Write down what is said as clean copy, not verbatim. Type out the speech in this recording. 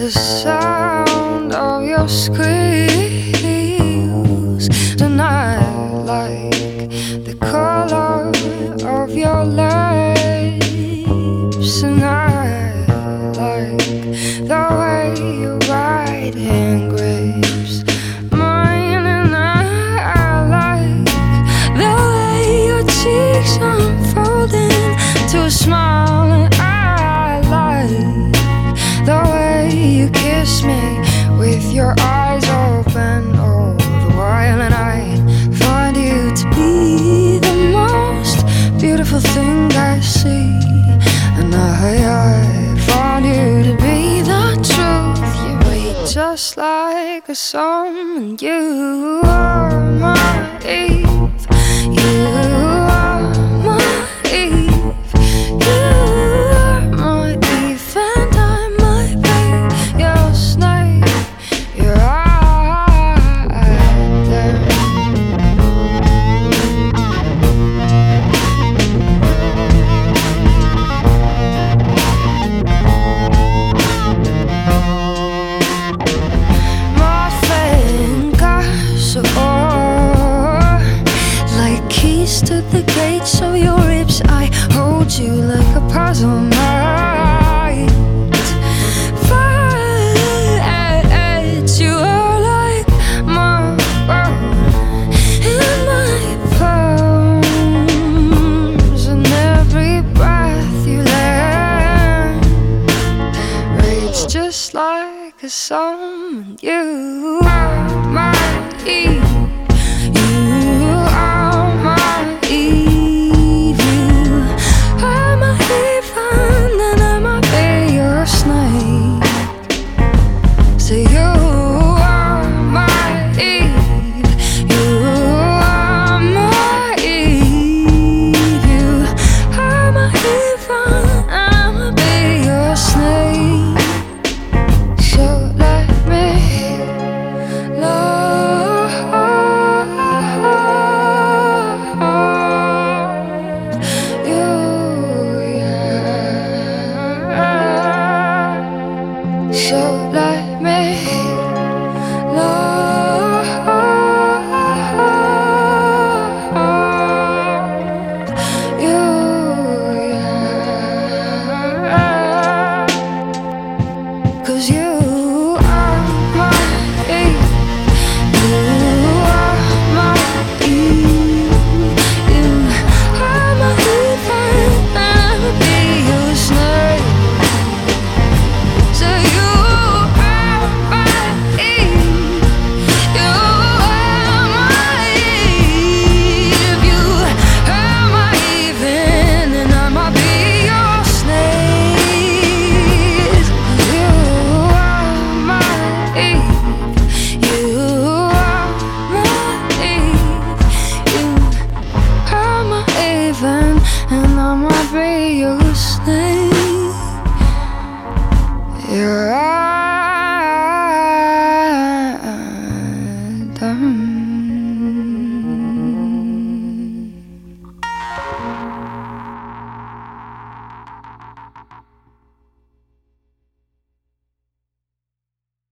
the sound of your squeals, and I like the color of your lips, and I like the way your right hand grips mine, and I like the way your cheeks unfold into a smile, and I like the way you kiss me with your eyes open all the while, and I find you to be the most beautiful thing I see, and I find you to be the truth. You read just like a song, and you are my Eve. You are my Eve. You are my Eve, and I might be your snake. You're right there. My fingers are like keys to the gates of your ribs. I hold you like a puzzle might fight. You are like my world in my palms, and every breath you land rage just like a song. You are my Eve. You are my Eve. You are my Eve, and then I might be your snake. So you are my Eve. You are my Eve. You are my Eve, and I might be your snake. So let me love you, yeah. So let me love you, yeah. 'Cause you are my Eve. You are my Eve. You are my Eve, and I'll be your snake. So you are my Eve. You are my Eve. You are my Eve, and I might be your snake. You are my Eve. You are my Eve. You are my Eve, and I might be your snake. You're right.